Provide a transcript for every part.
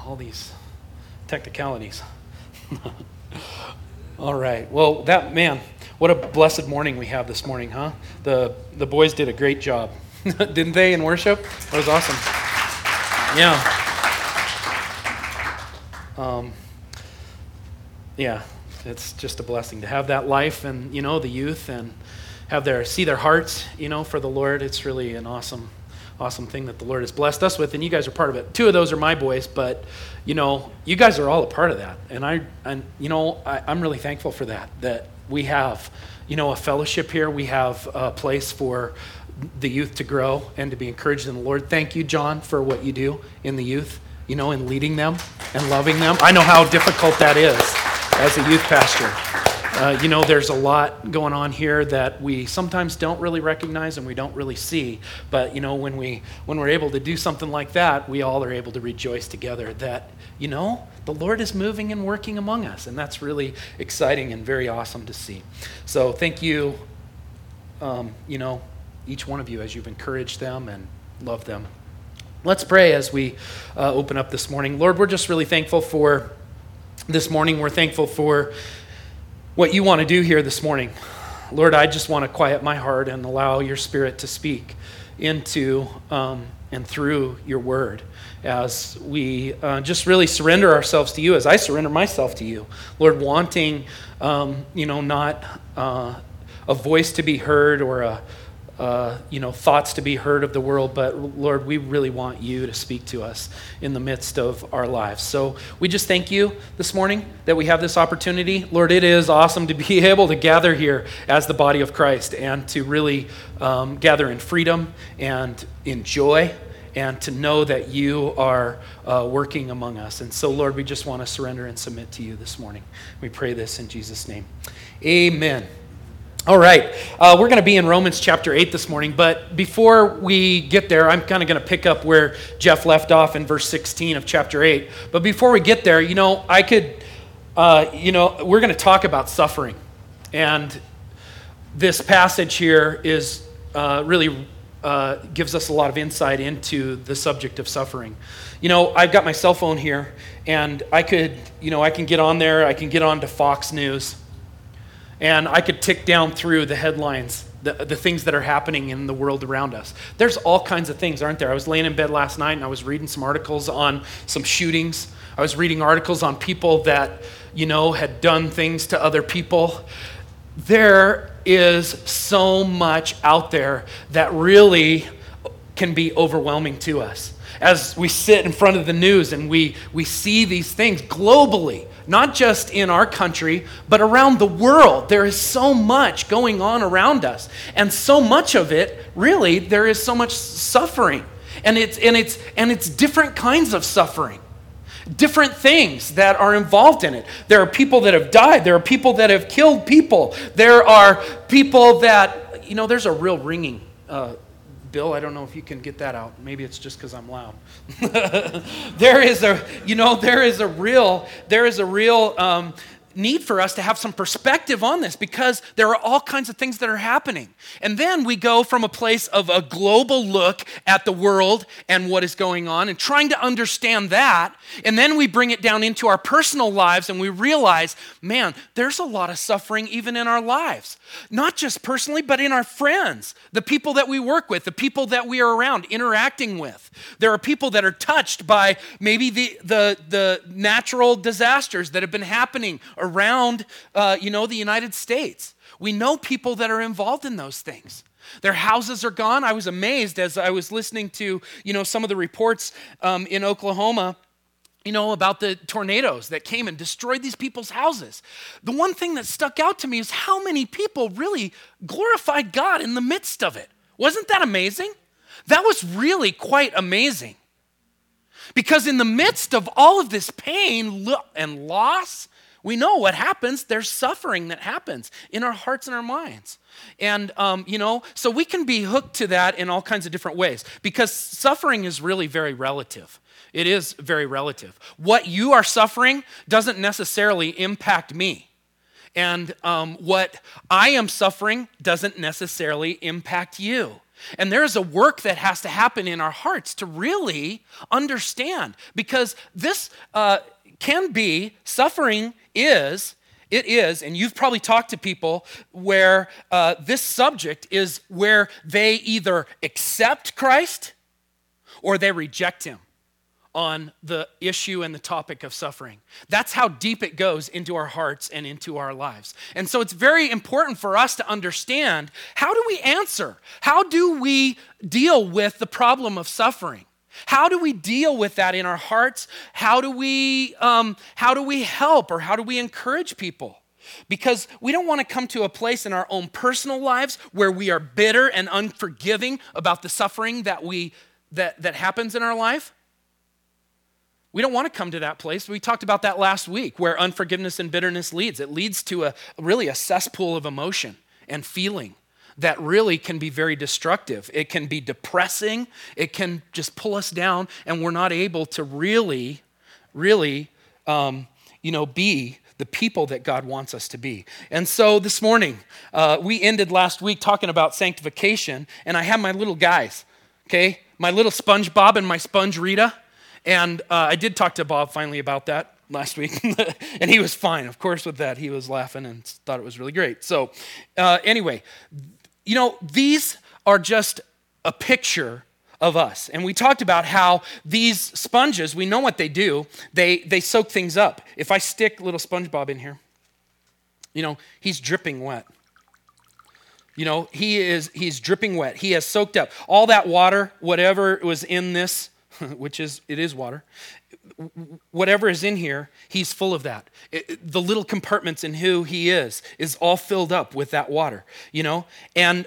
all these technicalities. All right. Well, what a blessed morning we have this morning, huh? The boys did a great job, didn't they, in worship? That was awesome. Yeah. It's just a blessing to have that life and, the youth and see their hearts, for the Lord. It's really an awesome thing that the Lord has blessed us with, and you guys are part of it. 2 of those are my boys, but, you guys are all a part of that. And I'm really thankful for that we have, a fellowship here. We have a place for the youth to grow and to be encouraged in the Lord. Thank you, John, for what you do in the youth, in leading them and loving them. I know how difficult that is as a youth pastor. There's a lot going on here that we sometimes don't really recognize and we don't really see. But, when we're able to do something like that, we all are able to rejoice together that, the Lord is moving and working among us. And that's really exciting and very awesome to see. So thank you, each one of you as you've encouraged them and loved them. Let's pray as we open up this morning. Lord, we're just really thankful for this morning. We're thankful for what you want to do here this morning. Lord, I just want to quiet my heart and allow your Spirit to speak into and through your word as we just really surrender ourselves to you, as I surrender myself to you. Lord, wanting, not a voice to be heard or thoughts to be heard of the world, but Lord, we really want you to speak to us in the midst of our lives. So we just thank you this morning that we have this opportunity. Lord, it is awesome to be able to gather here as the body of Christ and to really gather in freedom and in joy and to know that you are working among us. And so, Lord, we just want to surrender and submit to you this morning. We pray this in Jesus' name. Amen. All right, we're going to be in Romans chapter 8 this morning, but before we get there, I'm kind of going to pick up where Jeff left off in verse 16 of chapter 8. But before we get there, we're going to talk about suffering. And this passage here is really gives us a lot of insight into the subject of suffering. I've got my cell phone here, and I can get on there, I can get on to Fox News, and I could tick down through the headlines, the things that are happening in the world around us. There's all kinds of things, aren't there? I was laying in bed last night and I was reading some articles on some shootings. I was reading articles on people that, had done things to other people. There is so much out there that really can be overwhelming to us. As we sit in front of the news and we see these things globally, not just in our country, but around the world, there is so much going on around us. And so much of it, really, there is so much suffering. And it's different kinds of suffering. Different things that are involved in it. There are people that have died. There are people that have killed people. There are people that, there's a real ringing. Bill, I don't know if you can get that out. Maybe it's just because I'm loud. There is a real need for us to have some perspective on this because there are all kinds of things that are happening. And then we go from a place of a global look at the world and what is going on and trying to understand that. And then we bring it down into our personal lives and we realize, man, there's a lot of suffering even in our lives. Not just personally, but in our friends, the people that we work with, the people that we are around, interacting with. There are people that are touched by maybe the natural disasters that have been happening around, the United States. We know people that are involved in those things. Their houses are gone. I was amazed as I was listening to, some of the reports in Oklahoma, about the tornadoes that came and destroyed these people's houses. The one thing that stuck out to me is how many people really glorified God in the midst of it. Wasn't that amazing? That was really quite amazing. Because in the midst of all of this pain and loss, we know what happens. There's suffering that happens in our hearts and our minds. And, so we can be hooked to that in all kinds of different ways because suffering is really very relative. It is very relative. What you are suffering doesn't necessarily impact me. And what I am suffering doesn't necessarily impact you. And there is a work that has to happen in our hearts to really understand, because this can be, suffering is, it is, and you've probably talked to people where this subject is where they either accept Christ or they reject him on the issue and the topic of suffering. That's how deep it goes into our hearts and into our lives. And so it's very important for us to understand, how do we answer? How do we deal with the problem of suffering? How do we deal with that in our hearts? How do we help, or how do we encourage people? Because we don't want to come to a place in our own personal lives where we are bitter and unforgiving about the suffering that happens in our life. We don't want to come to that place. We talked about that last week, where unforgiveness and bitterness leads. It leads to a cesspool of emotion and feeling that really can be very destructive. It can be depressing. It can just pull us down, and we're not able to really be the people that God wants us to be. And so this morning, we ended last week talking about sanctification, and I have my little guys, okay? My little SpongeBob and my Sponge Rita. And I did talk to Bob finally about that last week, and he was fine, of course, with that. He was laughing and thought it was really great. So anyway, these are just a picture of us. And we talked about how these sponges, we know what they do. They soak things up. If I stick little SpongeBob in here, he's dripping wet. He's dripping wet. He has soaked up all that water, whatever was in this, it is water. Whatever is in here, he's full of that. The little compartments in who he is all filled up with that water, And,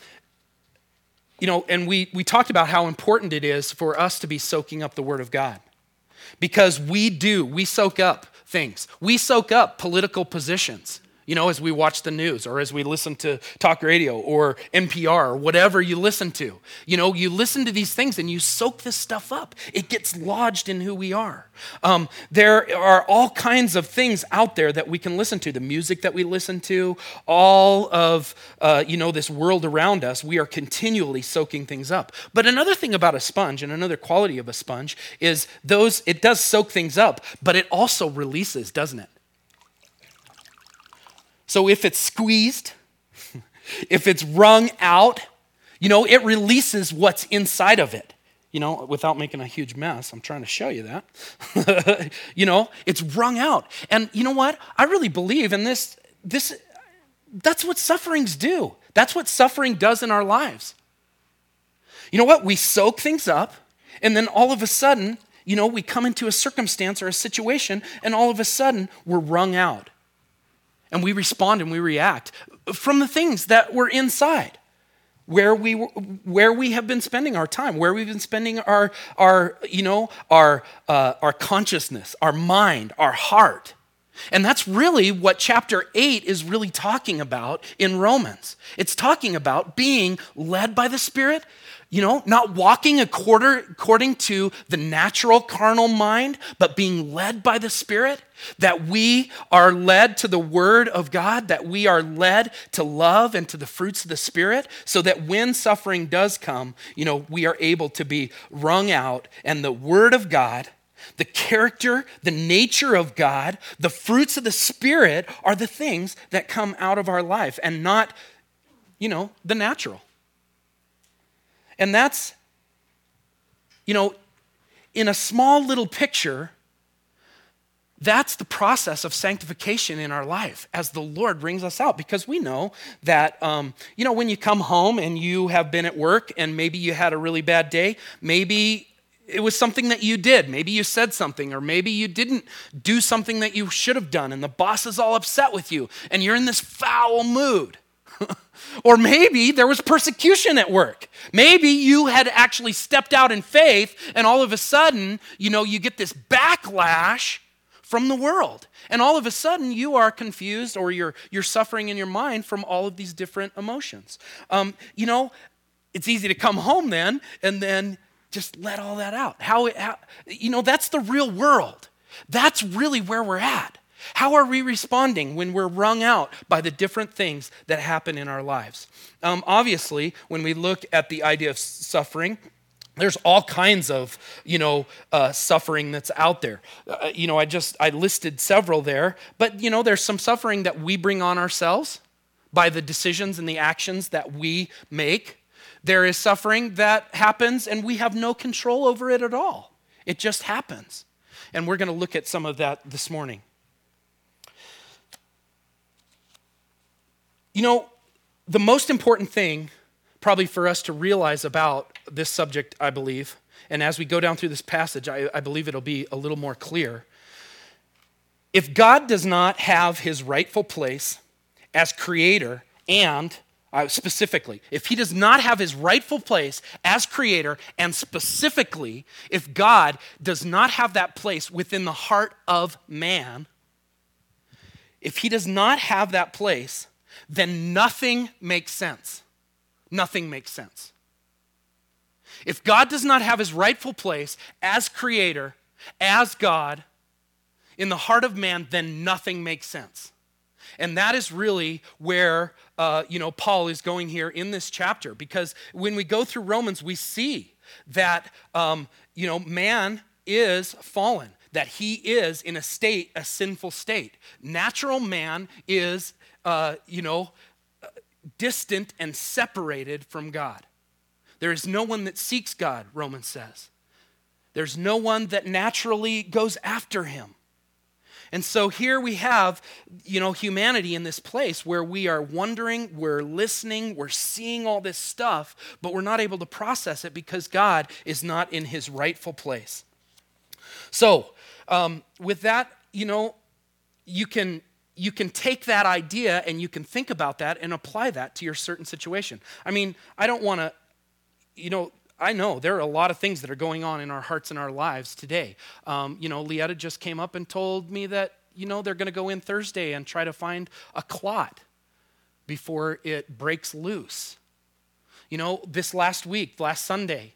and we talked about how important it is for us to be soaking up the Word of God. Because we soak up things. We soak up political positions. As we watch the news, or as we listen to talk radio or NPR or whatever you listen to. You listen to these things and you soak this stuff up. It gets lodged in who we are. There are all kinds of things out there that we can listen to. The music that we listen to, all of this world around us, we are continually soaking things up. But another thing about a sponge, and another quality of a sponge, is it does soak things up, but it also releases, doesn't it? So if it's squeezed, if it's wrung out, it releases what's inside of it. Without making a huge mess, I'm trying to show you that. It's wrung out. And you know what? I really believe in this, that's what sufferings do. That's what suffering does in our lives. You know what? We soak things up, and then all of a sudden, we come into a circumstance or a situation, and all of a sudden, we're wrung out. And we respond and we react from the things that were inside, where we have been spending our time, where we've been spending our consciousness, our mind, our heart. And that's really what chapter 8 is really talking about in Romans. It's talking about being led by the Spirit, not walking according to the natural carnal mind, but being led by the Spirit, that we are led to the Word of God, that we are led to love and to the fruits of the Spirit, so that when suffering does come, we are able to be wrung out, and the Word of God, the character, the nature of God, the fruits of the Spirit are the things that come out of our life, and not, the natural. And that's, in a small little picture, that's the process of sanctification in our life as the Lord brings us out. Because we know that, when you come home and you have been at work and maybe you had a really bad day, maybe it was something that you did. Maybe you said something, or maybe you didn't do something that you should have done, and the boss is all upset with you, and you're in this foul mood. Or maybe there was persecution at work. Maybe you had actually stepped out in faith, and all of a sudden, you get this backlash from the world. And all of a sudden, you are confused, or you're suffering in your mind from all of these different emotions. It's easy to come home then, and then just let all that out. How that's the real world. That's really where we're at. How are we responding when we're wrung out by the different things that happen in our lives? Obviously, when we look at the idea of suffering, there's all kinds of, suffering that's out there. I listed several there, but, there's some suffering that we bring on ourselves by the decisions and the actions that we make. There is suffering that happens and we have no control over it at all. It just happens. And we're going to look at some of that this morning. The most important thing probably for us to realize about this subject, I believe, and as we go down through this passage, I believe it'll be a little more clear. If God does not have his rightful place as creator and specifically, if he does not have his rightful place as creator, and specifically, if God does not have that place within the heart of man, if he does not have that place, then nothing makes sense. Nothing makes sense. If God does not have his rightful place as creator, as God, in the heart of man, then nothing makes sense. And that is really where, Paul is going here in this chapter. Because when we go through Romans, we see that, man is fallen. That he is in a sinful state. Natural man is, distant and separated from God. There is no one that seeks God, Romans says. There's no one that naturally goes after him. And so here we have, humanity in this place where we are wondering, we're listening, we're seeing all this stuff, but we're not able to process it because God is not in his rightful place. So, with that, you can take that idea and you can think about that and apply that to your certain situation. I mean, I don't want to, I know there are a lot of things that are going on in our hearts and our lives today. Leetta just came up and told me that, they're going to go in Thursday and try to find a clot before it breaks loose. This last Sunday,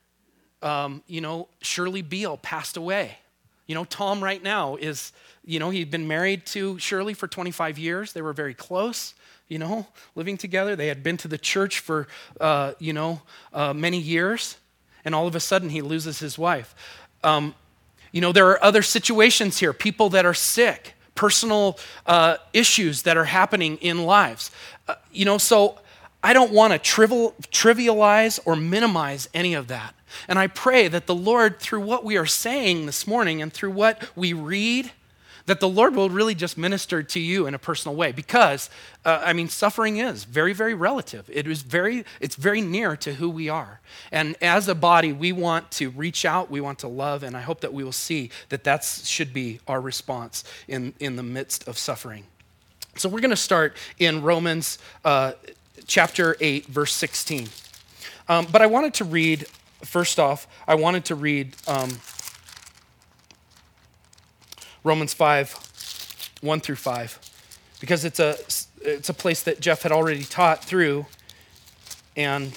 Shirley Beale passed away. Tom right now is, he'd been married to Shirley for 25 years. They were very close, living together. They had been to the church for, many years. And all of a sudden, he loses his wife. There are other situations here, people that are sick, personal issues that are happening in lives. So I don't want to trivialize or minimize any of that. And I pray that the Lord, through what we are saying this morning and through what we read, that the Lord will really just minister to you in a personal way. Because, suffering is very, very relative. It's very near to who we are. And as a body, we want to reach out, we want to love, and I hope that we will see that should be our response in the midst of suffering. So we're going to start in Romans chapter 8, verse 16. But I wanted to read... First off, I wanted to read Romans 5, 1 through 5, because it's a place that Jeff had already taught through, and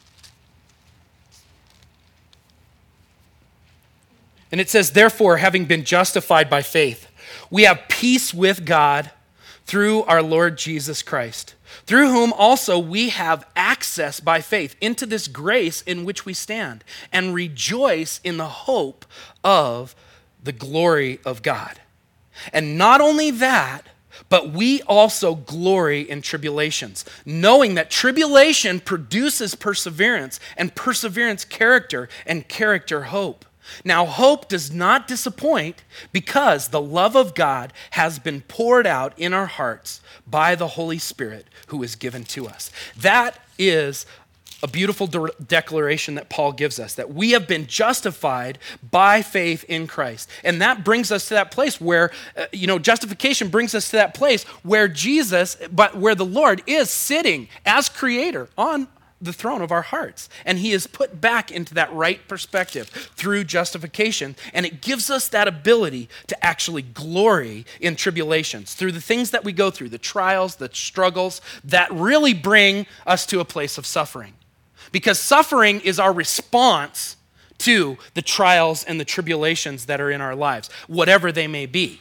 it says, "Therefore, having been justified by faith, we have peace with God through our Lord Jesus Christ, through whom also we have access by faith into this grace in which we stand, and rejoice in the hope of the glory of God. And not only that, but we also glory in tribulations, knowing that tribulation produces perseverance, and perseverance character, and character hope. Now, hope does not disappoint because the love of God has been poured out in our hearts by the Holy Spirit who is given to us." That is a beautiful declaration that Paul gives us, that we have been justified by faith in Christ. And that brings us to that place where, justification brings us to that place where where the Lord is sitting as creator on the throne of our hearts. And he is put back into that right perspective through justification. And it gives us that ability to actually glory in tribulations, through the things that we go through, the trials, the struggles that really bring us to a place of suffering. Because suffering is our response to the trials and the tribulations that are in our lives, whatever they may be.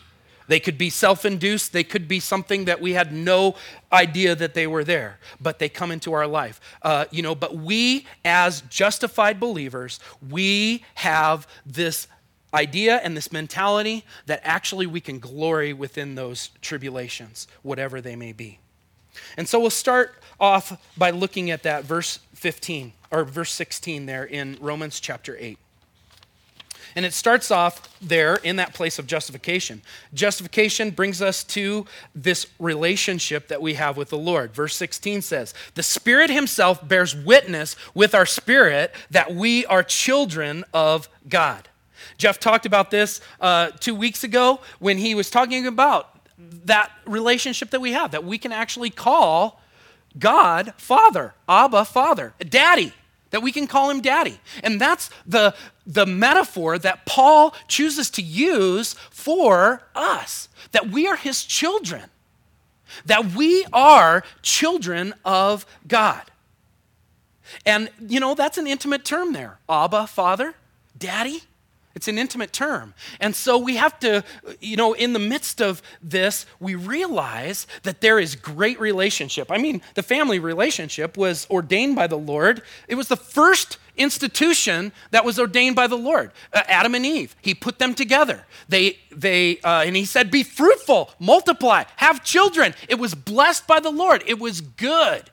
They could be self-induced. They could be something that we had no idea that they were there, but they come into our life. But we, as justified believers, we have this idea and this mentality that actually we can glory within those tribulations, whatever they may be. And so we'll start off by looking at that verse 15 or verse 16 there in Romans chapter 8. And it starts off there in that place of justification. Justification brings us to this relationship that we have with the Lord. Verse 16 says, "The Spirit himself bears witness with our spirit that we are children of God." Jeff talked about this 2 weeks ago when he was talking about that relationship that we have, that we can actually call God Father, Abba, Father, Daddy. That we can call him Daddy. And that's the metaphor that Paul chooses to use for us, that we are his children, that we are children of God. And, that's an intimate term there. Abba, Father, Daddy. It's an intimate term. And so we have to, in the midst of this, we realize that there is great relationship. I mean, the family relationship was ordained by the Lord. It was the first institution that was ordained by the Lord. Adam and Eve, he put them together. And he said, "Be fruitful, multiply, have children." It was blessed by the Lord. It was good.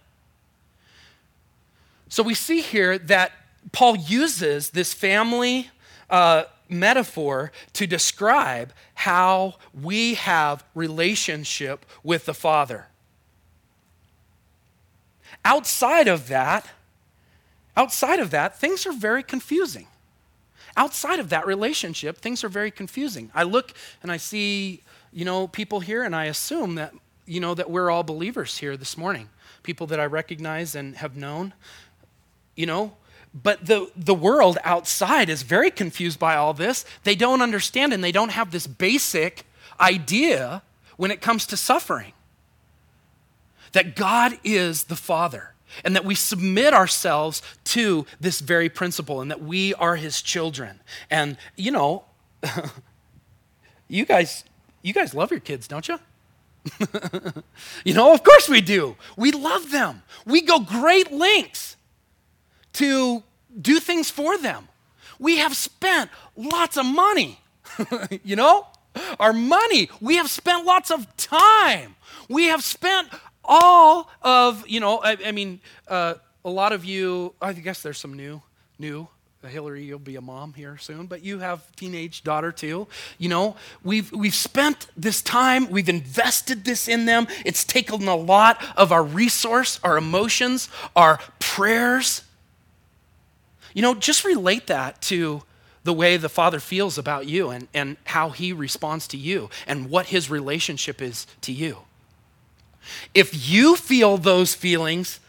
So we see here that Paul uses this family metaphor to describe how we have relationship with the Father. Outside of that, things are very confusing. Outside of that relationship, things are very confusing. I look and I see, people here, and I assume that, that we're all believers here this morning. People that I recognize and have known, But the world outside is very confused by all this. They don't understand and they don't have this basic idea when it comes to suffering. That God is the Father and that we submit ourselves to this very principle and that we are his children. And, you guys love your kids, don't you? Of course we do. We love them. We go great lengths to do things for them. We have spent lots of money, our money. We have spent lots of time. We have spent all of, a lot of you, I guess there's some new, Hillary, you'll be a mom here soon, but you have a teenage daughter too. We've spent this time, we've invested this in them. It's taken a lot of our resource, our emotions, our prayers. Just relate that to the way the Father feels about you and how he responds to you and what his relationship is to you. If you feel those feelings,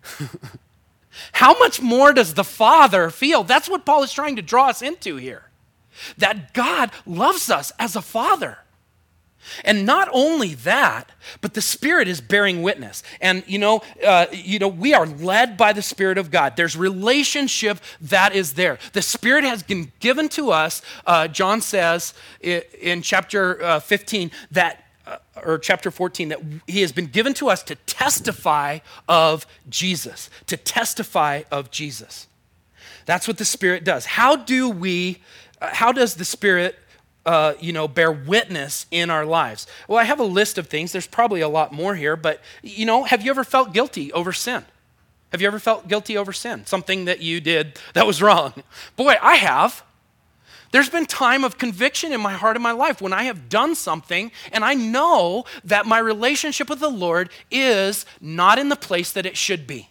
how much more does the Father feel? That's what Paul is trying to draw us into here. That God loves us as a Father. And not only that, but the Spirit is bearing witness. And, we are led by the Spirit of God. There's relationship that is there. The Spirit has been given to us, John says in chapter 15, or chapter 14, that he has been given to us to testify of Jesus. To testify of Jesus. That's what the Spirit does. How does the Spirit bear witness in our lives? Well, I have a list of things. There's probably a lot more here, but, have you ever felt guilty over sin? Have you ever felt guilty over sin? Something that you did that was wrong? Boy, I have. There's been time of conviction in my heart and my life when I have done something and I know that my relationship with the Lord is not in the place that it should be.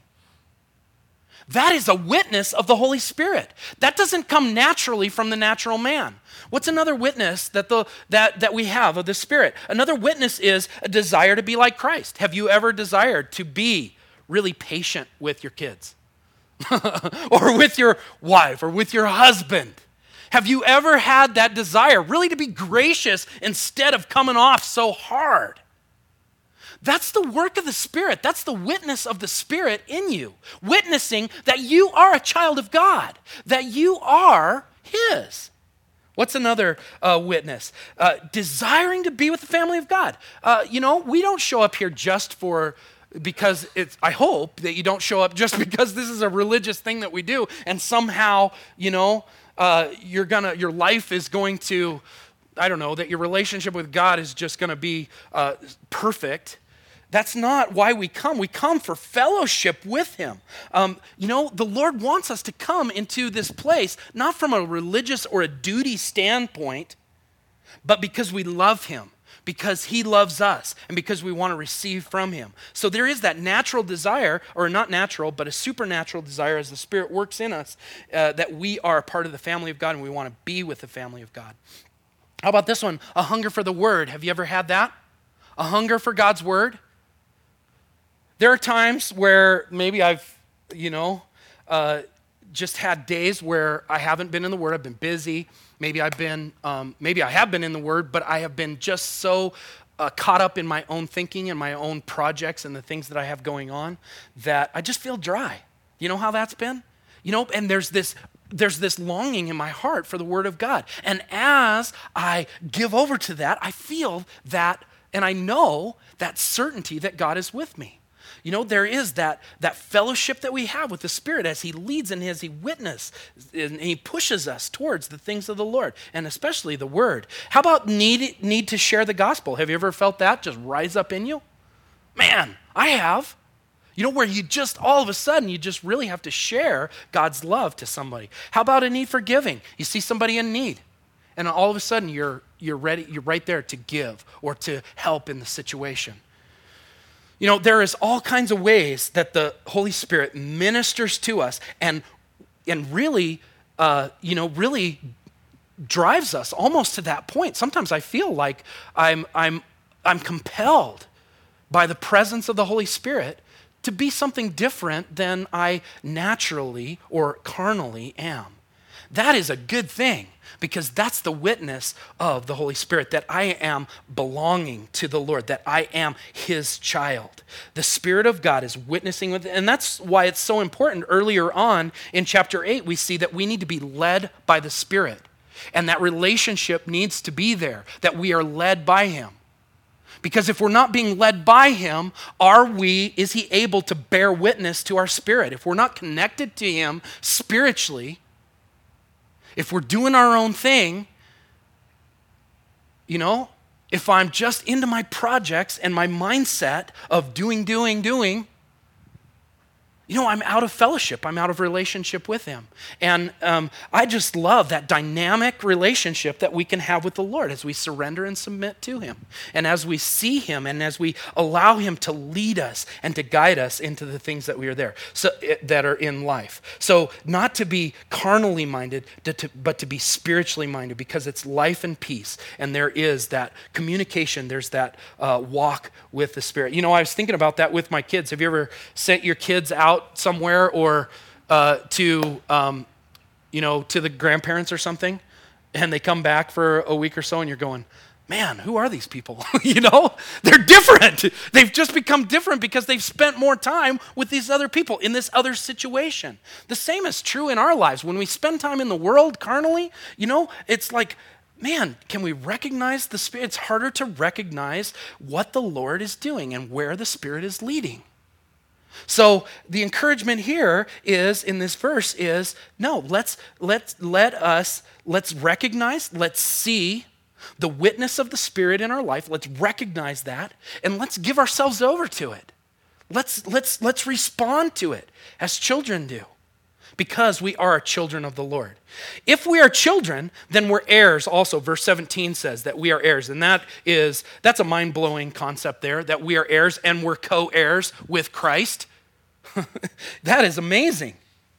That is a witness of the Holy Spirit. That doesn't come naturally from the natural man. What's another witness that we have of the Spirit? Another witness is a desire to be like Christ. Have you ever desired to be really patient with your kids? Or with your wife or with your husband? Have you ever had that desire really to be gracious instead of coming off so hard? That's the work of the Spirit. That's the witness of the Spirit in you. Witnessing that you are a child of God, that you are his. What's another witness? Desiring to be with the family of God. We don't show up here just because I hope that you don't show up just because this is a religious thing that we do, and somehow, your life is going to, that your relationship with God is just going to be perfect. That's not why we come. We come for fellowship with him. The Lord wants us to come into this place, not from a religious or a duty standpoint, but because we love him, because he loves us, and because we want to receive from him. So there is that natural desire, or not natural, but a supernatural desire as the Spirit works in us, that we are a part of the family of God and we want to be with the family of God. How about this one? A hunger for the word. Have you ever had that? A hunger for God's word? There are times where maybe I've, just had days where I haven't been in the Word. I've been busy. Maybe I have been in the Word, but I have been just so caught up in my own thinking and my own projects and the things that I have going on that I just feel dry. You know how that's been? And there's this longing in my heart for the Word of God. And as I give over to that, I feel that, and I know that certainty that God is with me. There is that fellowship that we have with the Spirit as he leads and as he witnesses and he pushes us towards the things of the Lord, and especially the Word. How about need to share the gospel? Have you ever felt that just rise up in you? Man, I have. Where you just all of a sudden, you just really have to share God's love to somebody. How about a need for giving? You see somebody in need, and all of a sudden you're ready, you're right there to give or to help in the situation. There is all kinds of ways that the Holy Spirit ministers to us and really, really drives us almost to that point. Sometimes I feel like I'm compelled by the presence of the Holy Spirit to be something different than I naturally or carnally am. That is a good thing, because that's the witness of the Holy Spirit, that I am belonging to the Lord, that I am his child. The Spirit of God is witnessing with it, and that's why it's so important. Earlier on in chapter 8, we see that we need to be led by the Spirit, and that relationship needs to be there, that we are led by him. Because if we're not being led by him, is he able to bear witness to our spirit? If we're not connected to him spiritually, if we're doing our own thing, if I'm just into my projects and my mindset of doing, I'm out of fellowship. I'm out of relationship with him. And I just love that dynamic relationship that we can have with the Lord as we surrender and submit to him. And as we see him and as we allow him to lead us and to guide us into the things that we are there, that are in life. So not to be carnally minded, but to be spiritually minded, because it's life and peace. And there is that communication. There's that walk with the Spirit. I was thinking about that with my kids. Have you ever sent your kids out somewhere or to the grandparents or something, and they come back for a week or so and you're going, man, who are these people? They're different. They've just become different because they've spent more time with these other people in this other situation. The same is true in our lives. When we spend time in the world carnally, it's like, man, can we recognize the Spirit? It's harder to recognize what the Lord is doing and where the Spirit is leading. So the encouragement here is, in this verse, is no, let's recognize, let's see the witness of the Spirit in our life. Let's recognize that, and let's give ourselves over to it. Let's respond to it as children do, because we are children of the Lord. If we are children, then we're heirs also. Verse 17 says that we are heirs, and that's a mind-blowing concept there, that we are heirs and we're co-heirs with Christ. That is amazing.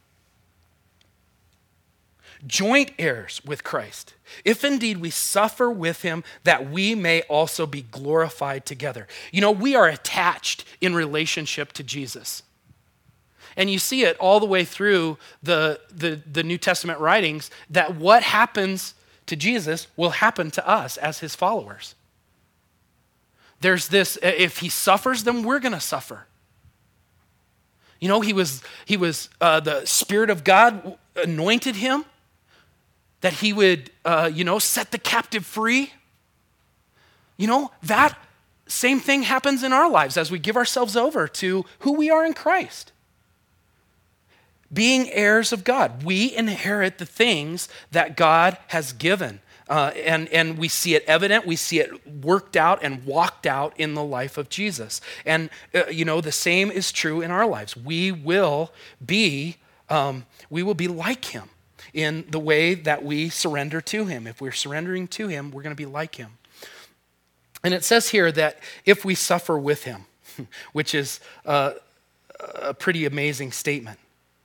Joint heirs with Christ, if indeed we suffer with him, that we may also be glorified together. We are attached in relationship to Jesus. And you see it all the way through the New Testament writings, that what happens to Jesus will happen to us as his followers. There's this, if he suffers, then we're going to suffer. He was the Spirit of God anointed him. that he would, set the captive free. That same thing happens in our lives as we give ourselves over to who we are in Christ. Being heirs of God, we inherit the things that God has given. And we see it evident, we see it worked out and walked out in the life of Jesus. And, the same is true in our lives. We will be like him in the way that we surrender to him. If we're surrendering to him, we're going to be like him. And it says here that if we suffer with him, which is a pretty amazing statement.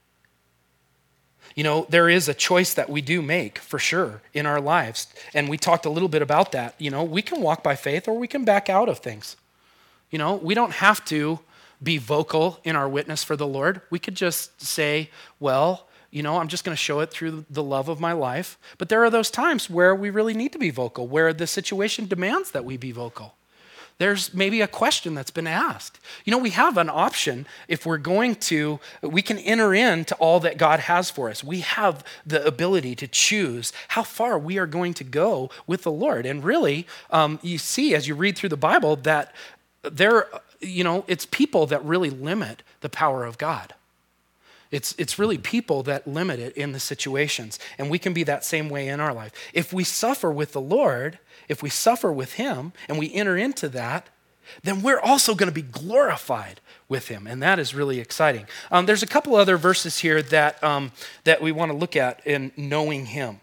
There is a choice that we do make for sure in our lives. And we talked a little bit about that. We can walk by faith or we can back out of things. We don't have to be vocal in our witness for the Lord. We could just say, well, I'm just going to show it through the love of my life. But there are those times where we really need to be vocal, where the situation demands that we be vocal. There's maybe a question that's been asked. We have an option if we can enter into all that God has for us. We have the ability to choose how far we are going to go with the Lord. And really, you see as you read through the Bible that it's people that really limit the power of God. It's really people that limit it in the situations. And we can be that same way in our life. If we suffer with the Lord, if we suffer with him and we enter into that, then we're also going to be glorified with him. And that is really exciting. There's a couple other verses here that we want to look at in knowing him.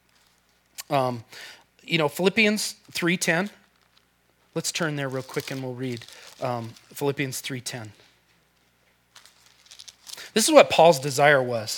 Philippians 3:10. Let's turn there real quick and we'll read Philippians 3:10. This is what Paul's desire was.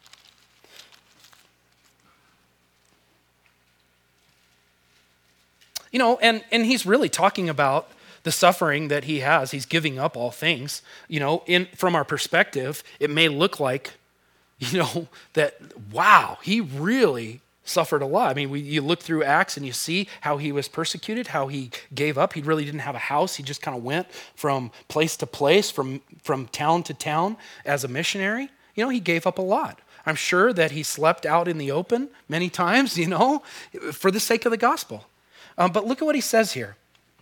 And he's really talking about the suffering that he has. He's giving up all things. From our perspective, it may look like, that, wow, he really suffered a lot. You look through Acts and you see how he was persecuted, how he gave up. He really didn't have a house. He just kind of went from place to place, from town to town as a missionary. He gave up a lot. I'm sure that he slept out in the open many times, for the sake of the gospel. But look at what he says here.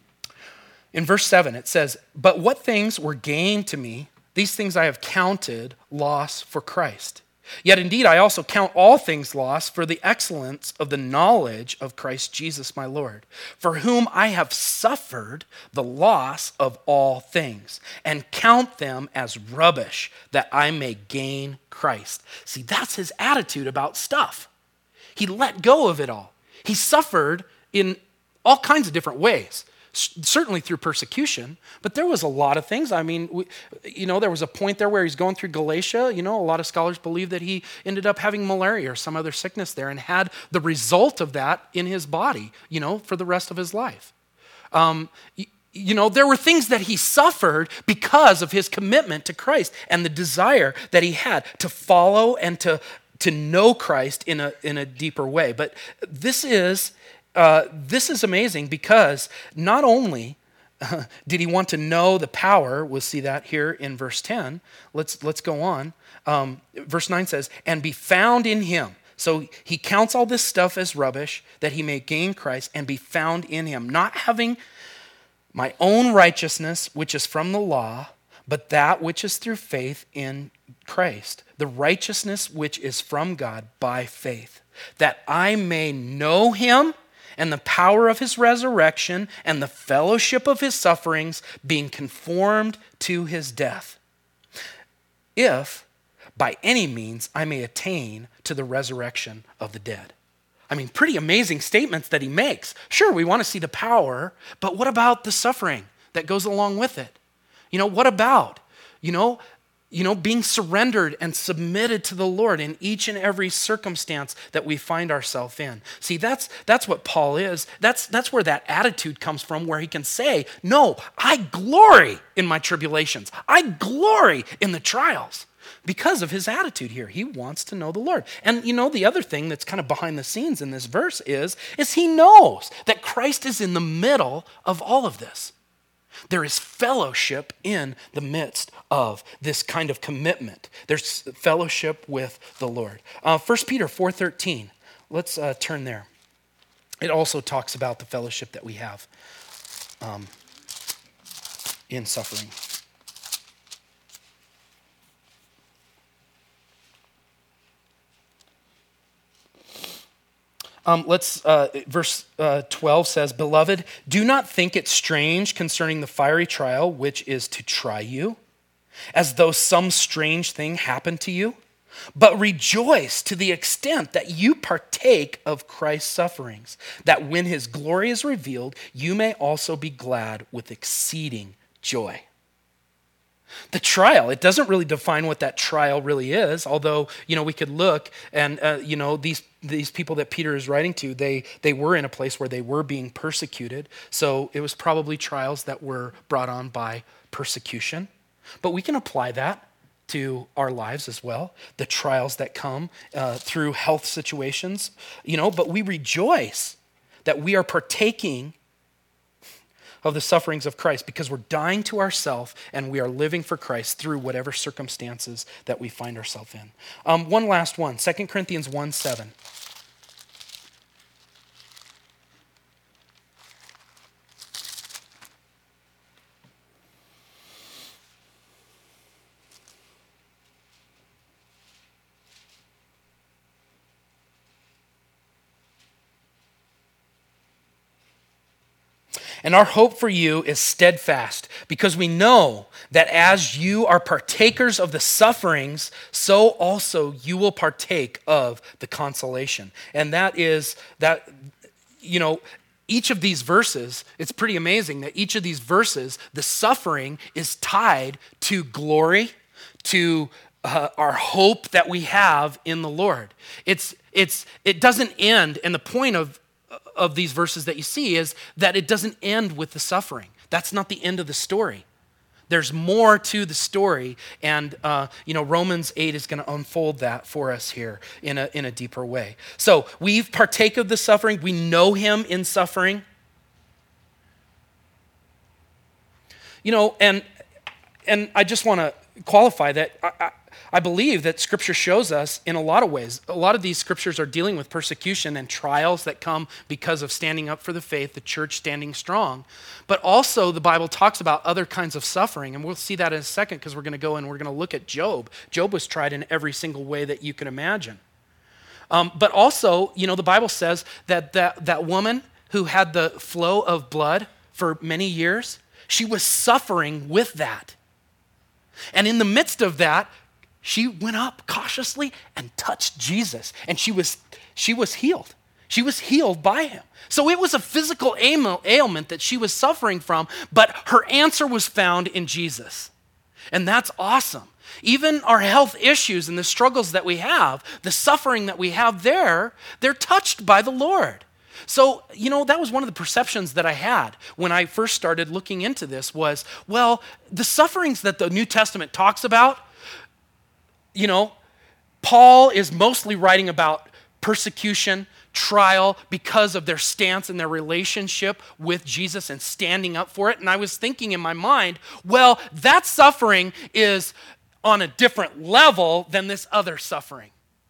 In verse 7, it says, "But what things were gain to me, these things I have counted loss for Christ. Yet indeed I also count all things loss for the excellence of the knowledge of Christ Jesus my Lord, for whom I have suffered the loss of all things, and count them as rubbish, that I may gain Christ." See, that's his attitude about stuff. He let go of it all. He suffered in all kinds of different ways. Certainly through persecution, but there was a lot of things. There was a point there where he's going through Galatia. A lot of scholars believe that he ended up having malaria or some other sickness there and had the result of that in his body, for the rest of his life. There were things that he suffered because of his commitment to Christ and the desire that he had to follow and to know Christ in a deeper way. But this is amazing because not only did he want to know the power, we'll see that here in verse 10. Let's go on. Verse 9 says, "And be found in him." So he counts all this stuff as rubbish that he may gain Christ and be found in him, not having my own righteousness, which is from the law, but that which is through faith in Christ, the righteousness which is from God by faith, that I may know him and the power of his resurrection and the fellowship of his sufferings, being conformed to his death, if by any means I may attain to the resurrection of the dead. Pretty amazing statements that he makes. Sure, we want to see the power, but what about the suffering that goes along with it? What about, being surrendered and submitted to the Lord in each and every circumstance that we find ourselves in. See, that's what Paul is. That's where that attitude comes from, where he can say, no, I glory in my tribulations. I glory in the trials because of his attitude here. He wants to know the Lord. And the other thing that's kind of behind the scenes in this verse is he knows that Christ is in the middle of all of this. There is fellowship in the midst of this kind of commitment. There's fellowship with the Lord. 1 Peter 4:13. let's turn there. It also talks about the fellowship that we have in suffering. Verse 12 says, "Beloved, do not think it strange concerning the fiery trial which is to try you, as though some strange thing happened to you, but rejoice to the extent that you partake of Christ's sufferings, that when his glory is revealed, you may also be glad with exceeding joy." The trial, it doesn't really define what that trial really is, although, we could look and, these people that Peter is writing to, they were in a place where they were being persecuted. So it was probably trials that were brought on by persecution. But we can apply that to our lives as well, the trials that come through health situations, but we rejoice that we are partaking of the sufferings of Christ because we're dying to ourselves and we are living for Christ through whatever circumstances that we find ourselves in. One last one, 2 Corinthians 1:7. "And our hope for you is steadfast, because we know that as you are partakers of the sufferings, so also you will partake of the consolation." And that is that, each of these verses, it's pretty amazing that each of these verses, the suffering is tied to glory, to our hope that we have in the Lord. It doesn't end, and the point of these verses that you see is that it doesn't end with the suffering. That's not the end of the story. There's more to the story, and Romans 8 is going to unfold that for us here in a deeper way. So we've partake of the suffering. We know him in suffering. And I just want to qualify that I believe that Scripture shows us in a lot of ways. A lot of these Scriptures are dealing with persecution and trials that come because of standing up for the faith, the church standing strong. But also the Bible talks about other kinds of suffering, and we'll see that in a second because we're going to go and we're going to look at Job. Job was tried in every single way that you can imagine. But also, the Bible says that woman who had the flow of blood for many years, she was suffering with that. And in the midst of that, she went up cautiously and touched Jesus, and she was healed. She was healed by him. So it was a physical ailment that she was suffering from, but her answer was found in Jesus. And that's awesome. Even our health issues and the struggles that we have, the suffering that we have there, they're touched by the Lord. So, that was one of the perceptions that I had when I first started looking into this was, the sufferings that the New Testament talks about, Paul is mostly writing about persecution, trial, because of their stance and their relationship with Jesus and standing up for it. And I was thinking in my mind, that suffering is on a different level than this other suffering.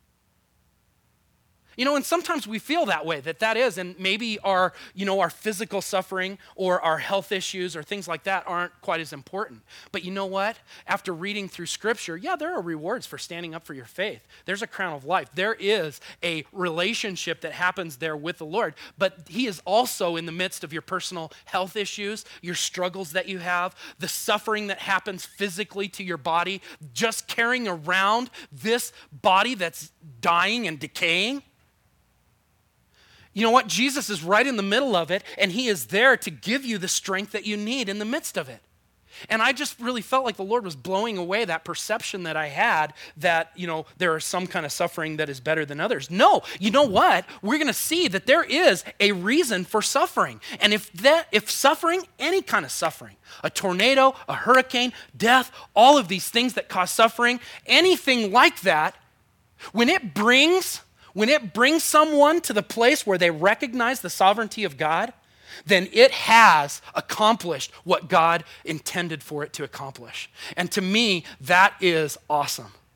And sometimes we feel that way, that is, and maybe our physical suffering or our health issues or things like that aren't quite as important. But you know what? After reading through Scripture, there are rewards for standing up for your faith. There's a crown of life. There is a relationship that happens there with the Lord, but he is also in the midst of your personal health issues, your struggles that you have, the suffering that happens physically to your body, just carrying around this body that's dying and decaying. You know what? Jesus is right in the middle of it, and he is there to give you the strength that you need in the midst of it. And I just really felt like the Lord was blowing away that perception that I had that, there is some kind of suffering that is better than others. No, you know what? We're going to see that there is a reason for suffering. And if suffering, any kind of suffering, a tornado, a hurricane, death, all of these things that cause suffering, anything like that, when it brings someone to the place where they recognize the sovereignty of God, then it has accomplished what God intended for it to accomplish. And to me, that is awesome.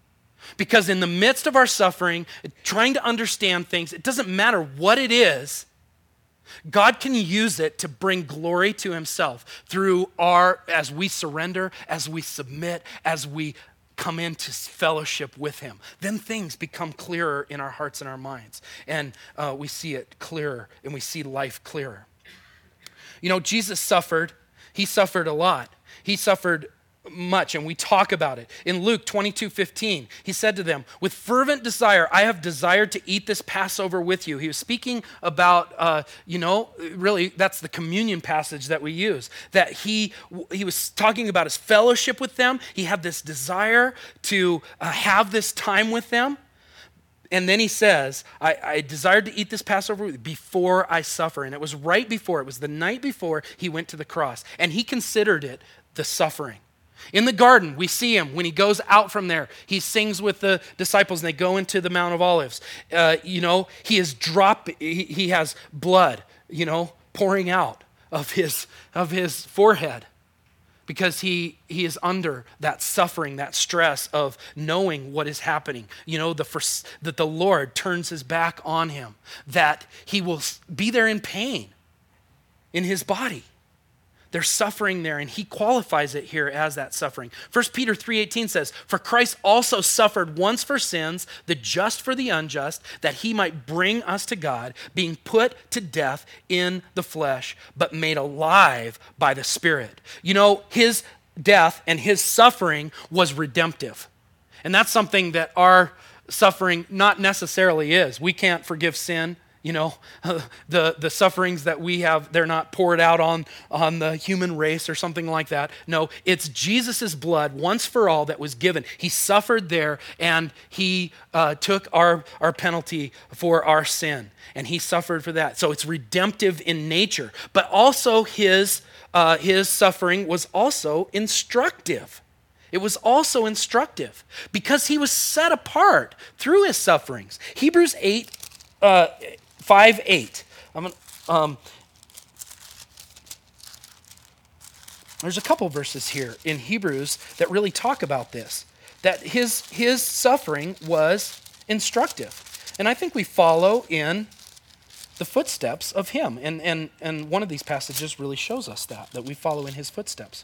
Because in the midst of our suffering, trying to understand things, it doesn't matter what it is, God can use it to bring glory to himself through as we surrender, as we submit, as we come into fellowship with him. Then things become clearer in our hearts and our minds. And we see it clearer and we see life clearer. You know, Jesus suffered. He suffered a lot. He suffered much, and we talk about it. In Luke 22:15, he said to them, with fervent desire, I have desired to eat this Passover with you. He was speaking about, really, that's the communion passage that we use, that he was talking about his fellowship with them. He had this desire to have this time with them. And then he says, I desired to eat this Passover before I suffer. And it was right before, it was the night before he went to the cross. And he considered it the suffering. In the garden, we see him when he goes out from there. He sings with the disciples and they go into the Mount of Olives. He has blood, pouring out of his forehead because he is under that suffering, that stress of knowing what is happening. That the Lord turns his back on him, that he will be there in pain in his body. There's suffering there, and he qualifies it here as that suffering. 1 Peter 3:18 says, for Christ also suffered once for sins, the just for the unjust, that he might bring us to God, being put to death in the flesh, but made alive by the Spirit. His death and his suffering was redemptive. And that's something that our suffering not necessarily is. We can't forgive sin. The sufferings that we have, they're not poured out on the human race or something like that. No, it's Jesus' blood once for all that was given. He suffered there and he took our penalty for our sin, and he suffered for that. So it's redemptive in nature, but also his suffering was also instructive. It was also instructive because he was set apart through his sufferings. Hebrews 5:8. There's a couple verses here in Hebrews that really talk about this, that his suffering was instructive. And I think we follow in the footsteps of him. And one of these passages really shows us that we follow in his footsteps.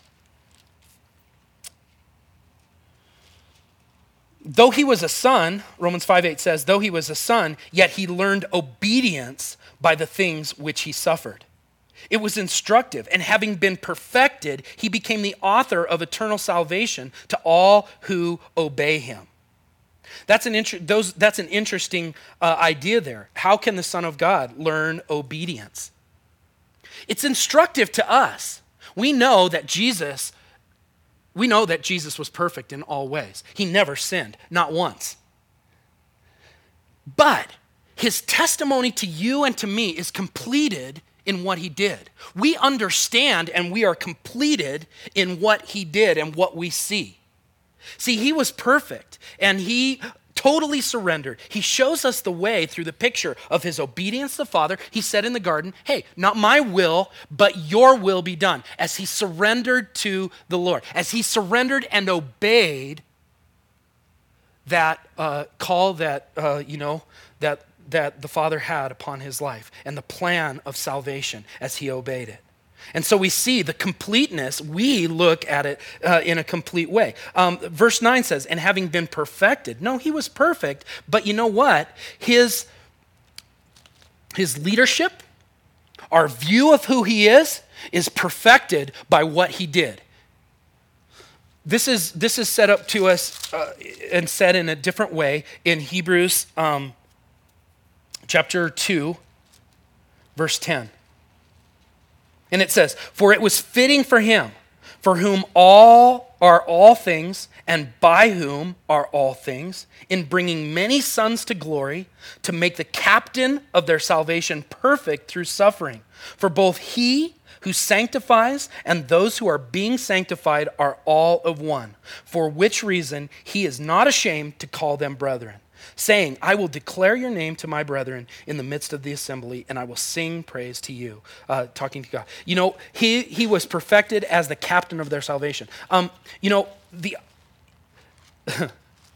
Though he was a son, Romans 5:8 says, though he was a son, yet he learned obedience by the things which he suffered. It was instructive, and having been perfected, he became the author of eternal salvation to all who obey him. That's an interesting idea there. How can the Son of God learn obedience? It's instructive to us. We know that Jesus was perfect in all ways. He never sinned, not once. But his testimony to you and to me is completed in what he did. We understand and we are completed in what he did and what we see. See, he was perfect and he totally surrendered. He shows us the way through the picture of his obedience to the Father. He said in the garden, hey, not my will, but your will be done. As he surrendered to the Lord, as he surrendered and obeyed that call that the Father had upon his life and the plan of salvation as he obeyed it. And so we see the completeness, we look at it in a complete way. Verse 9 says, and having been perfected. No, he was perfect, but you know what? His leadership, our view of who he is perfected by what he did. This is set up to us and said in a different way in Hebrews chapter 2, verse 10. And it says, for it was fitting for him, for whom all are all things, and by whom are all things, in bringing many sons to glory, to make the captain of their salvation perfect through suffering. For both he who sanctifies and those who are being sanctified are all of one, for which reason he is not ashamed to call them brethren, saying, I will declare your name to my brethren in the midst of the assembly, and I will sing praise to you. Talking to God. He was perfected as the captain of their salvation.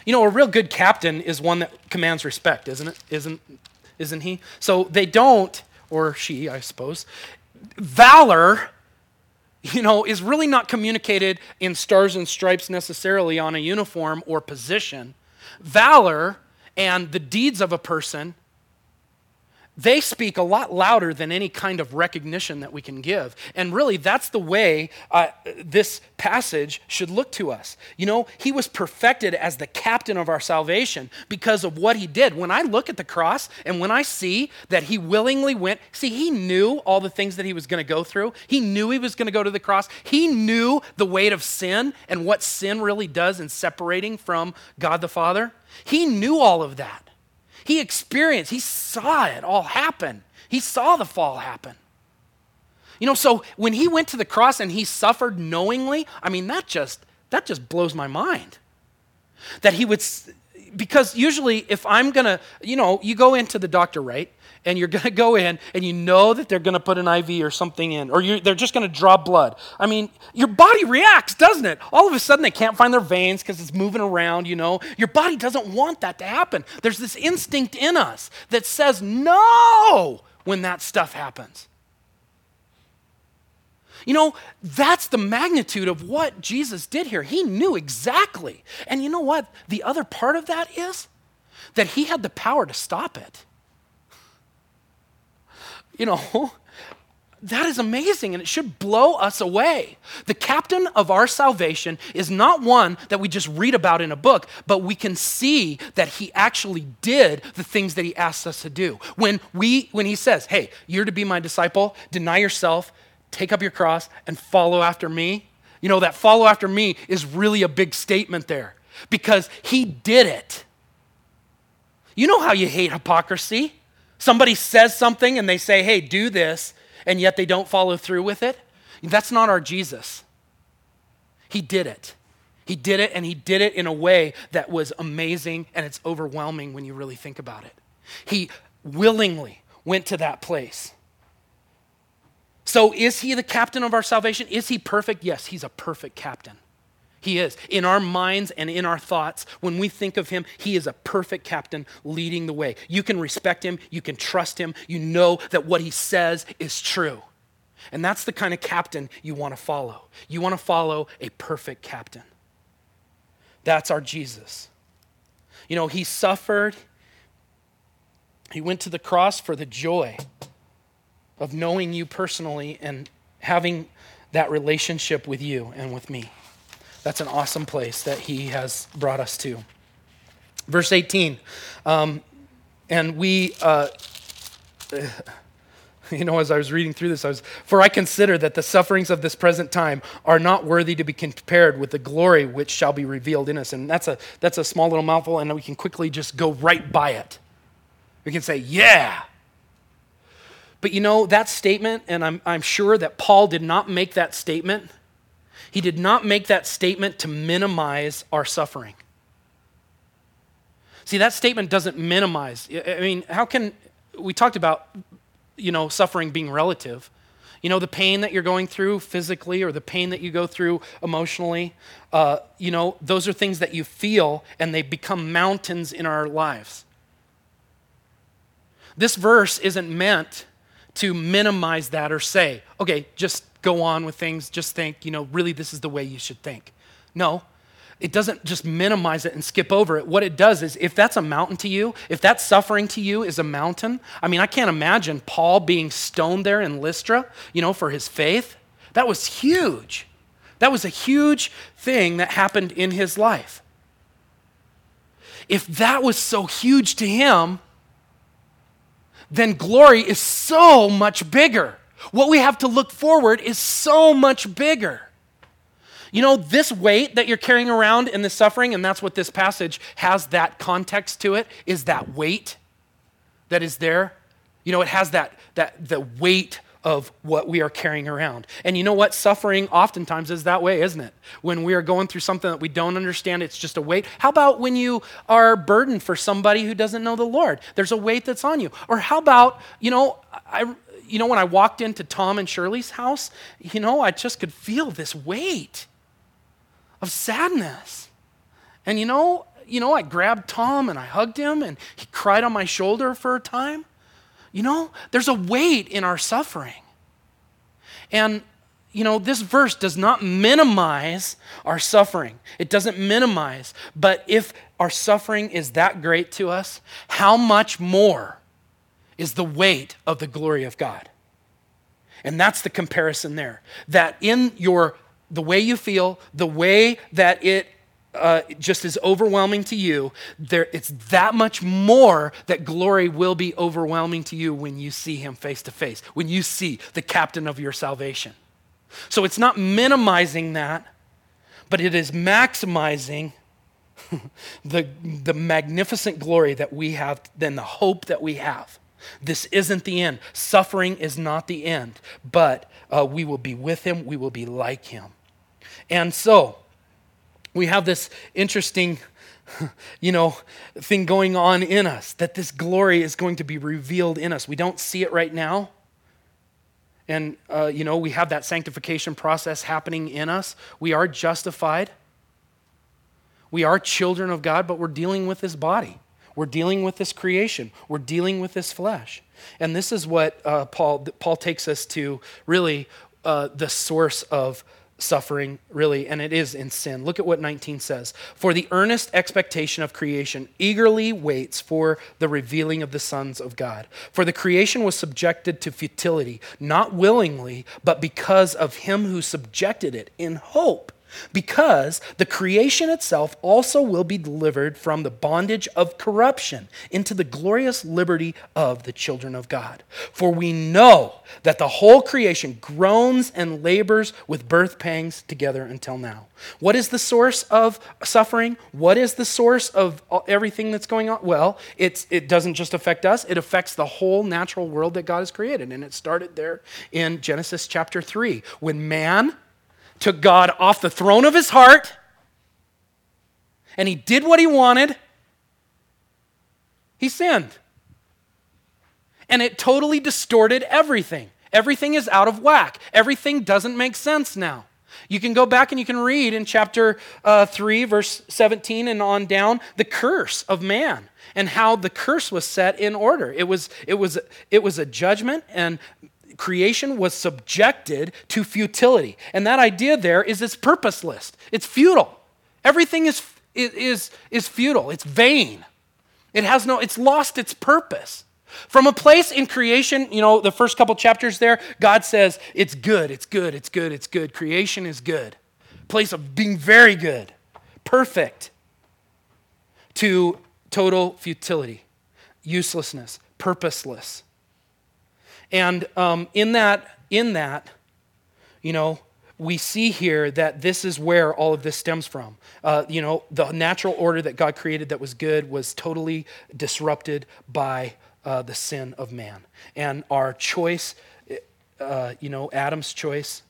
You know, a real good captain is one that commands respect, isn't it? Isn't he? So they don't, or she, I suppose. Valor, you know, is really not communicated in stars and stripes necessarily on a uniform or position. Valor and the deeds of a person, they speak a lot louder than any kind of recognition that we can give. And really, that's the way this passage should look to us. You know, he was perfected as the captain of our salvation because of what he did. When I look at the cross and when I see that he willingly went, see, he knew all the things that he was going to go through. He knew he was going to go to the cross. He knew the weight of sin and what sin really does in separating from God the Father. He knew all of that. He experienced, he saw it all happen. He saw the fall happen. You know, so when he went to the cross and he suffered knowingly, I mean, that just blows my mind. That he would, because usually if I'm going to, you know, you go into the doctor, right? And you're going to go in and you know that they're going to put an IV or something in, or they're just going to draw blood. I mean, your body reacts, doesn't it? All of a sudden they can't find their veins because it's moving around, you know. Your body doesn't want that to happen. There's this instinct in us that says no when that stuff happens. You know, that's the magnitude of what Jesus did here. He knew exactly. And you know what? The other part of that is that he had the power to stop it. You know, that is amazing, and it should blow us away. The captain of our salvation is not one that we just read about in a book, but we can see that he actually did the things that he asked us to do. When he says, hey, you're to be my disciple, deny yourself, take up your cross, and follow after me. You know, that follow after me is really a big statement there because he did it. You know how you hate hypocrisy. Somebody says something and they say, hey, do this, and yet they don't follow through with it. That's not our Jesus. He did it. He did it, and he did it in a way that was amazing, and it's overwhelming when you really think about it. He willingly went to that place. So is he the captain of our salvation? Is he perfect? Yes, he's a perfect captain. He is. In our minds and in our thoughts, when we think of him, he is a perfect captain leading the way. You can respect him. You can trust him. You know that what he says is true. And that's the kind of captain you want to follow. You want to follow a perfect captain. That's our Jesus. You know, he suffered. He went to the cross for the joy of knowing you personally and having that relationship with you and with me. That's an awesome place that he has brought us to. Verse 18, and we, you know, as I was reading through this, for I consider that the sufferings of this present time are not worthy to be compared with the glory which shall be revealed in us. And that's a small little mouthful, and we can quickly just go right by it. We can say, yeah. But you know, that statement, and I'm sure that Paul did not make that statement. He did not make that statement to minimize our suffering. See, that statement doesn't minimize. I mean, how can, we talked about, you know, suffering being relative. You know, the pain that you're going through physically or the pain that you go through emotionally, you know, those are things that you feel and they become mountains in our lives. This verse isn't meant to minimize that or say, okay, just go on with things, just think, you know, really this is the way you should think. No, it doesn't just minimize it and skip over it. What it does is if that's a mountain to you, if that suffering to you is a mountain, I mean, I can't imagine Paul being stoned there in Lystra, you know, for his faith. That was huge. That was a huge thing that happened in his life. If that was so huge to him, then glory is so much bigger. What we have to look forward is so much bigger. You know, this weight that you're carrying around in the suffering, and that's what this passage has that context to it, is that weight that is there. You know, it has the weight of what we are carrying around. And you know what? Suffering oftentimes is that way, isn't it? When we are going through something that we don't understand, it's just a weight. How about when you are burdened for somebody who doesn't know the Lord? There's a weight that's on you. Or how about, you know, when I walked into Tom and Shirley's house, you know, I just could feel this weight of sadness. And you know, I grabbed Tom and I hugged him and he cried on my shoulder for a time. There's a weight in our suffering. And, this verse does not minimize our suffering. It doesn't minimize. But if our suffering is that great to us, how much more is the weight of the glory of God? And that's the comparison there. That in the way you feel, the way that it just is overwhelming to you, it's that much more that glory will be overwhelming to you when you see him face to face, when you see the captain of your salvation. So it's not minimizing that, but it is maximizing the magnificent glory that we have, then the hope that we have. This isn't the end. Suffering is not the end, but we will be with him. We will be like him. And so we have this interesting, thing going on in us, that this glory is going to be revealed in us. We don't see it right now. And, we have that sanctification process happening in us. We are justified. We are children of God, but we're dealing with this body. We're dealing with this creation. We're dealing with this flesh. And this is what Paul takes us to, really, the source of suffering, really, and it is in sin. Look at what 19 says. For the earnest expectation of creation eagerly waits for the revealing of the sons of God. For the creation was subjected to futility, not willingly, but because of him who subjected it, in hope. Because the creation itself also will be delivered from the bondage of corruption into the glorious liberty of the children of God. For we know that the whole creation groans and labors with birth pangs together until now. What is the source of suffering? What is the source of everything that's going on? Well, it doesn't just affect us. It affects the whole natural world that God has created. And it started there in Genesis chapter 3, when man took God off the throne of his heart, and he did what he wanted. He sinned. And it totally distorted everything. Everything is out of whack. Everything doesn't make sense now. You can go back and you can read in chapter 3, verse 17 and on down, the curse of man and how the curse was set in order. It was a judgment, and creation was subjected to futility. And that idea there is it's purposeless. It's futile. Everything is futile. It's vain. It's lost its purpose. From a place in creation, the first couple chapters there, God says, it's good, it's good, it's good, it's good. Creation is good. Place of being very good, perfect, to total futility, uselessness, purposeless. And in that, we see here that this is where all of this stems from. The natural order that God created that was good was totally disrupted by the sin of man. And our choice, Adam's choice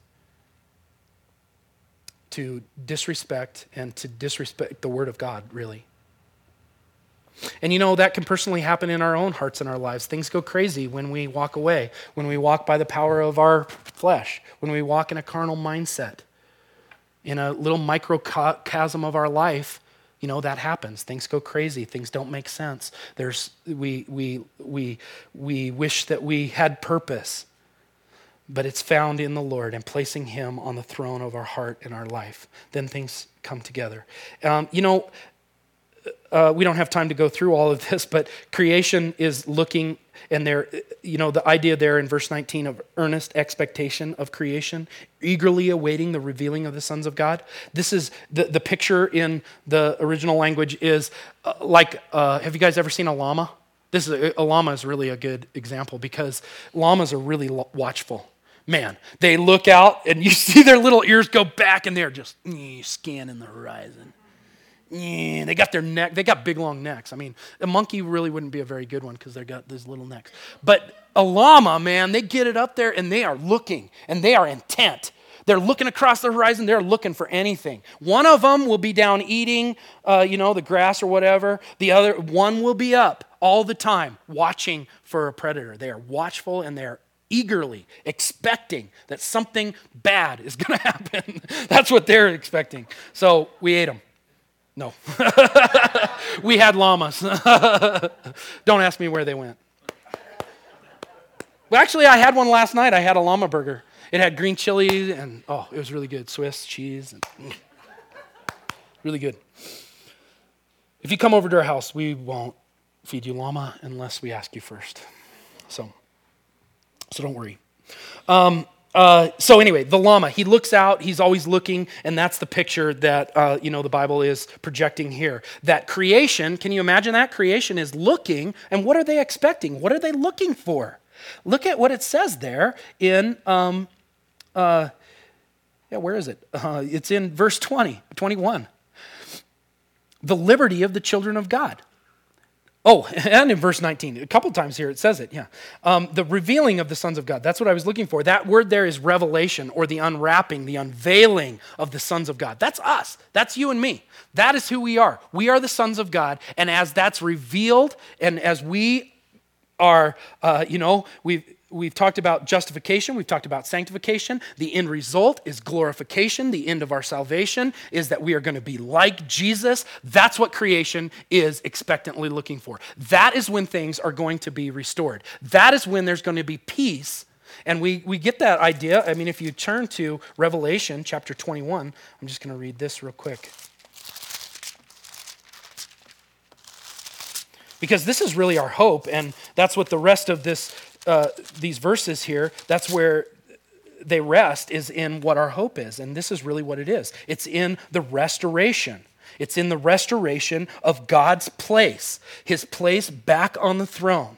to disrespect the word of God, really. And that can personally happen in our own hearts and our lives. Things go crazy when we walk away, when we walk by the power of our flesh, when we walk in a carnal mindset. In a little microcosm of our life, that happens. Things go crazy. Things don't make sense. We wish that we had purpose, but it's found in the Lord and placing him on the throne of our heart and our life. Then things come together. We don't have time to go through all of this, but creation is looking, and the idea there in verse 19 of earnest expectation of creation, eagerly awaiting the revealing of the sons of God. This is the picture in the original language is have you guys ever seen a llama? A llama is really a good example because llamas are really watchful. Man, they look out and you see their little ears go back and they're just scanning the horizon. Yeah, they got their neck. They got big, long necks. I mean, a monkey really wouldn't be a very good one because they got these little necks. But a llama, man, they get it up there and they are looking and they are intent. They're looking across the horizon. They're looking for anything. One of them will be down eating, the grass or whatever. The other one will be up all the time watching for a predator. They are watchful and they're eagerly expecting that something bad is going to happen. That's what they're expecting. So we ate them. No. We had llamas. Don't ask me where they went. Well, actually, I had one last night. I had a llama burger. It had green chili and, it was really good. Swiss cheese. Really good. If you come over to our house, we won't feed you llama unless we ask you first. So don't worry. So anyway, the llama, he looks out, he's always looking, and that's the picture that, the Bible is projecting here. That creation, can you imagine that? Creation is looking, and what are they expecting? What are they looking for? Look at what it says there in, where is it? It's in verse 21. The liberty of the children of God. Oh, and in verse 19, a couple times here it says it, yeah. The revealing of the sons of God, that's what I was looking for. That word there is revelation, or the unwrapping, the unveiling of the sons of God. That's us. That's you and me. That is who we are. We are the sons of God, and as that's revealed, and as we are, we've talked about justification, we've talked about sanctification. The end result is glorification. The end of our salvation is that we are going to be like Jesus. That's what creation is expectantly looking for. That is when things are going to be restored. That is when there's going to be peace. And we get that idea. I mean, if you turn to Revelation chapter 21, I'm just going to read this real quick. Because this is really our hope, and that's what the rest of these verses here, that's where they rest, is in what our hope is. And this is really what it is. It's in the restoration. It's in the restoration of God's place, his place back on the throne.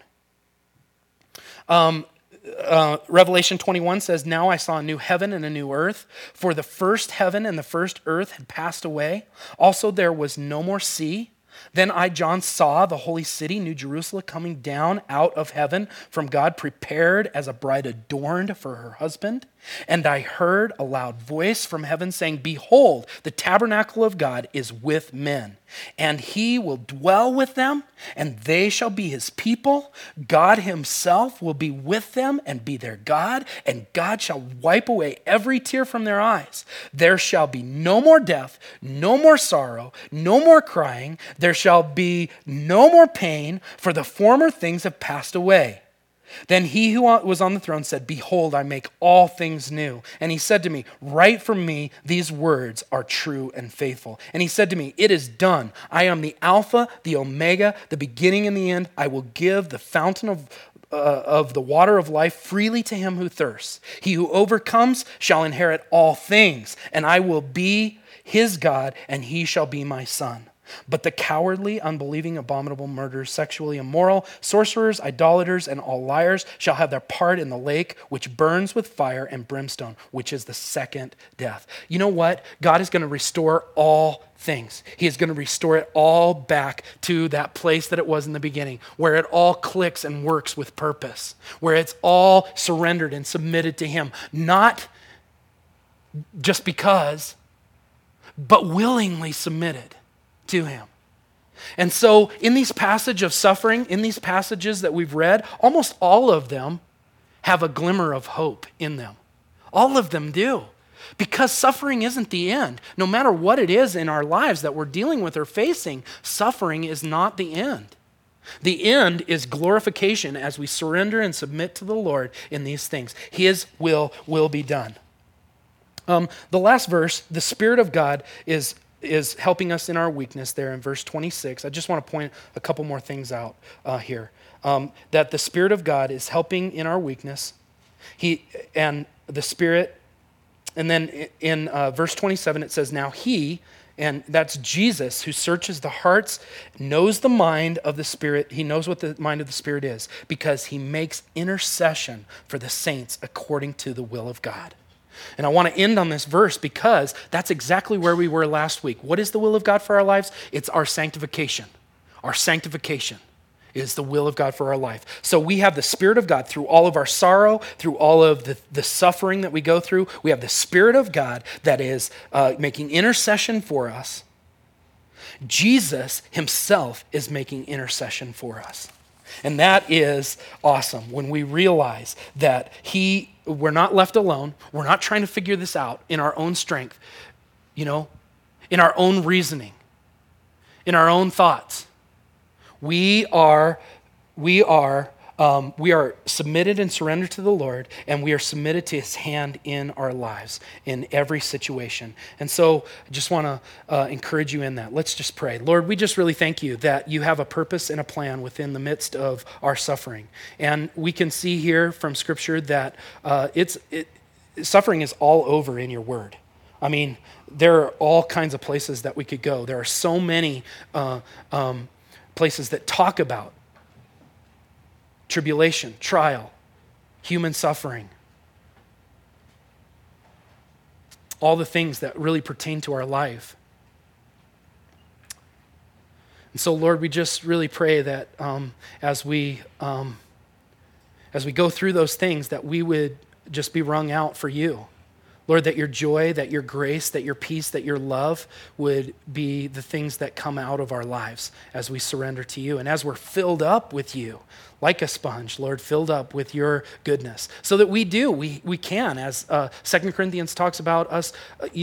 Revelation 21 says, "Now I saw a new heaven and a new earth, for the first heaven and the first earth had passed away. Also there was no more sea. Then I, John, saw the holy city, New Jerusalem, coming down out of heaven from God, prepared as a bride adorned for her husband. And I heard a loud voice from heaven saying, 'Behold, the tabernacle of God is with men, and he will dwell with them, and they shall be his people. God himself will be with them and be their God, and God shall wipe away every tear from their eyes. There shall be no more death, no more sorrow, no more crying. There shall be no more pain, for the former things have passed away.' Then he who was on the throne said, 'Behold, I make all things new.' And he said to me, 'Write for me, these words are true and faithful.' And he said to me, 'It is done. I am the Alpha, the Omega, the beginning and the end. I will give the fountain of the water of life freely to him who thirsts. He who overcomes shall inherit all things, and I will be his God, and he shall be my son. But the cowardly, unbelieving, abominable, murderers, sexually immoral, sorcerers, idolaters, and all liars shall have their part in the lake which burns with fire and brimstone, which is the second death." You know what? God is going to restore all things. He is going to restore it all back to that place that it was in the beginning, where it all clicks and works with purpose, where it's all surrendered and submitted to him, not just because, but willingly submitted to him. And so in these passages of suffering, in these passages that we've read, almost all of them have a glimmer of hope in them. All of them do. Because suffering isn't the end. No matter what it is in our lives that we're dealing with or facing, suffering is not the end. The end is glorification as we surrender and submit to the Lord in these things. His will be done. The last verse, the Spirit of God is helping us in our weakness there in verse 26. I just want to point a couple more things out here. That the Spirit of God is helping in our weakness. And then in verse 27 it says, "Now he," and that's Jesus, "who searches the hearts, knows the mind of the Spirit." He knows what the mind of the Spirit is, because he makes intercession for the saints according to the will of God. And I want to end on this verse because that's exactly where we were last week. What is the will of God for our lives? It's our sanctification. Our sanctification is the will of God for our life. So we have the Spirit of God through all of our sorrow, through all of the suffering that we go through. We have the Spirit of God that is making intercession for us. Jesus himself is making intercession for us. And that is awesome when we realize that we're not left alone. We're not trying to figure this out in our own strength, in our own reasoning. in our own thoughts. We are submitted and surrendered to the Lord, and we are submitted to his hand in our lives in every situation. And so I just want to encourage you in that. Let's just pray. Lord, we just really thank you that you have a purpose and a plan within the midst of our suffering. And we can see here from Scripture that suffering is all over in your word. I mean, there are all kinds of places that we could go. There are so many places that talk about tribulation, trial, human suffering, all the things that really pertain to our life. And so, Lord, we just really pray that as we go through those things, that we would just be wrung out for you. Lord, that your joy, that your grace, that your peace, that your love would be the things that come out of our lives as we surrender to you. And as we're filled up with you, like a sponge, Lord, filled up with your goodness, so that we can, as 2 Corinthians talks about us,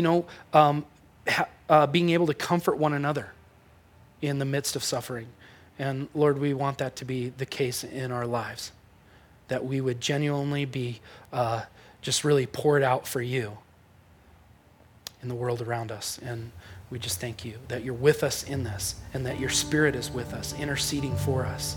being able to comfort one another in the midst of suffering. And Lord, we want that to be the case in our lives, that we would genuinely be just really poured out for you in the world around us. And we just thank you that you're with us in this, and that your Spirit is with us, interceding for us.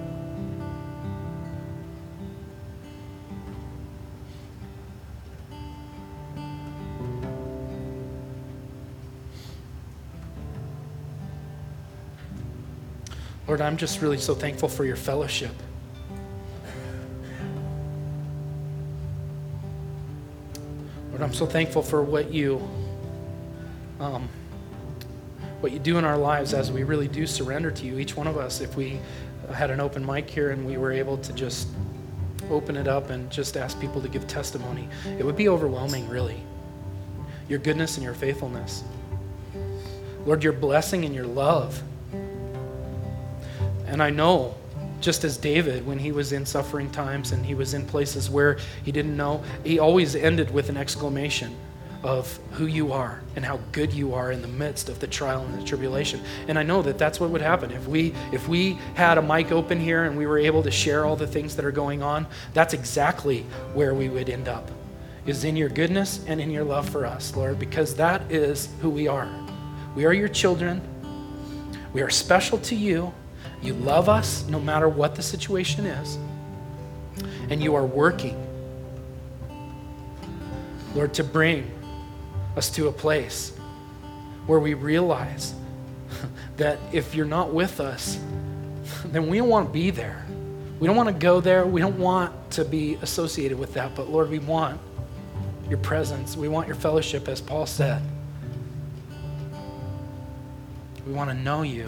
Lord, I'm just really so thankful for your fellowship. Lord, I'm so thankful for what you do in our lives as we really do surrender to you. Each one of us, if we had an open mic here and we were able to just open it up and just ask people to give testimony, it would be overwhelming, really. Your goodness and your faithfulness. Lord, your blessing and your love. And I know, just as David, when he was in suffering times and he was in places where he didn't know, he always ended with an exclamation of who you are and how good you are in the midst of the trial and the tribulation. And I know that that's what would happen. If we had a mic open here and we were able to share all the things that are going on, that's exactly where we would end up, is in your goodness and in your love for us, Lord, because that is who we are. We are your children. We are special to you. You love us no matter what the situation is. And you are working, Lord, to bring us to a place where we realize that if you're not with us, then we don't want to be there. We don't want to go there. We don't want to be associated with that. But Lord, we want your presence. We want your fellowship, as Paul said. We want to know you.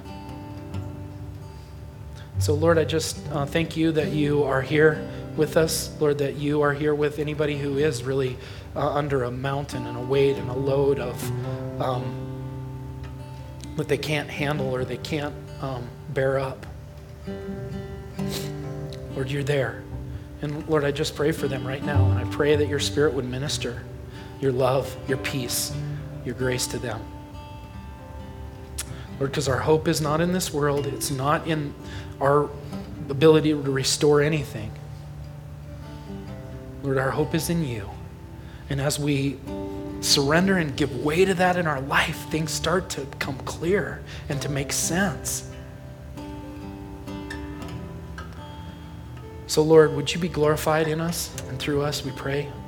So Lord, I just thank you that you are here with us. Lord, that you are here with anybody who is really under a mountain and a weight and a load of that they can't handle or they can't bear up. Lord, you're there. And Lord, I just pray for them right now. And I pray that your Spirit would minister your love, your peace, your grace to them. Lord, because our hope is not in this world. It's not in our ability to restore anything. Lord, our hope is in you. And as we surrender and give way to that in our life, things start to come clear and to make sense. So Lord, would you be glorified in us and through us, we pray.